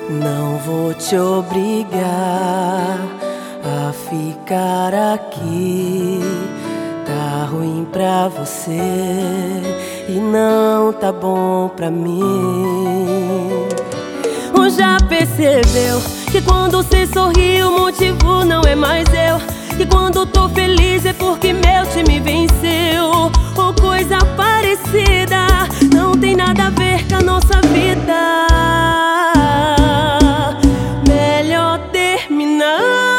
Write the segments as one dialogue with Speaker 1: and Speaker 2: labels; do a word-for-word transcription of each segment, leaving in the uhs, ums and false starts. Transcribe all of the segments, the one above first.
Speaker 1: Não vou te obrigar a ficar aqui. Tá ruim pra você e não tá bom pra mim. Já percebeu que quando você sorri o motivo não é mais eu? Que quando tô feliz é porque meu time venceu? Ou coisa parecida, não tem nada a ver com a nossa vida. Melhor terminar,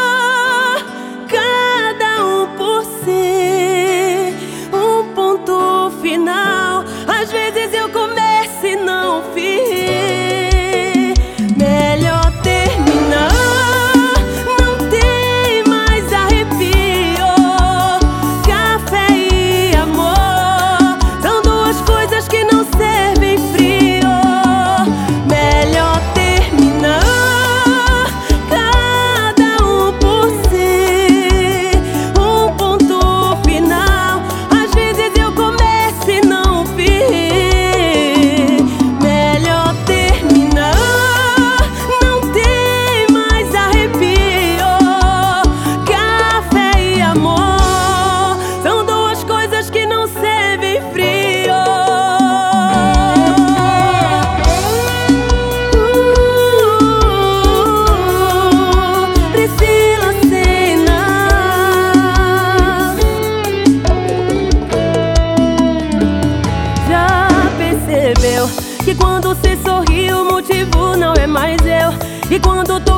Speaker 1: cada um por si, um ponto final. Às vezes eu começo e não fiz. Que quando você sorri o motivo não é mais eu. E quando tô